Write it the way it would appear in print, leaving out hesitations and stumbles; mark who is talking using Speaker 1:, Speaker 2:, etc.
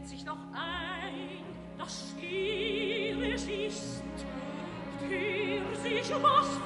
Speaker 1: fällt sich noch ein, dass schwierig ist, der sich was